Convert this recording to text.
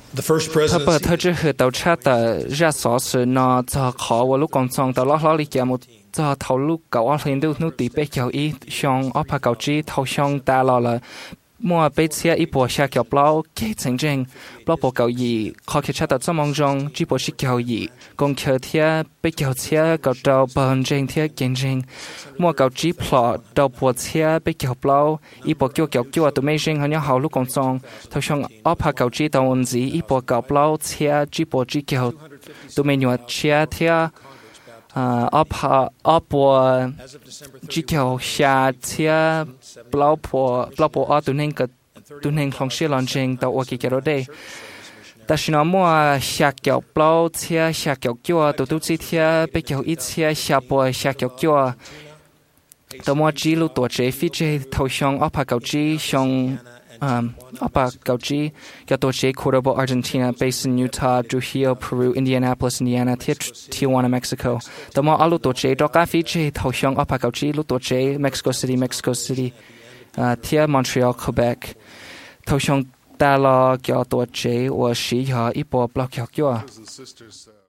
The first 他把 presidency 他之后到查的热扫是那在考我路工作到老里节目在头路搞我领导努地被教育上我怕搞知头上大了mua bây giờ ít bộ xe kiểu bao cái chính trình bao bộ cầu gì khó khăn chắc trong mong trong chỉ bộ xe kiểu gì còn kiểu thế bây kiểu xe cầu đầu bận trình thế kinh trình mua cầu chỉ plot đầu bộ xe bây kiểu bao ít bộ kiểu tụi mấy trình họ hậu lúc còn xong thâu xong ốp hạ cầu chỉ đầu ôn gì ít bộ cầu bao xe chỉ bộ chỉ kiểu tụi mấy nhọt xe thế ốp bộ chỉ kiểu xe thế bao bộ ở tụi nên không xí lần trình tàu ở cái đó đây ta chỉ nói mua xe kiểu bao xe kiểu kia tụi chỉ thế bây kiểu ít xe bộ xe kiểu kia tao mua chỉ lúc tuổi trẻ phi chế thầu xong ở cầu chỉ xong ở cầu chỉ cái tuổi trẻ Cordoba Argentina based in Utah Trujillo Peru Indianapolis Indiana Tijuana Mexico tao mua ở lúc tuổi trẻ đó cái phi chế thầu xong ở cầu chỉ lúc tuổi trẻ Mexico City Tia Montreal Quebec thầu xong ta lo kiểu tuổi trẻ và sĩ họ ít bộ block kiểu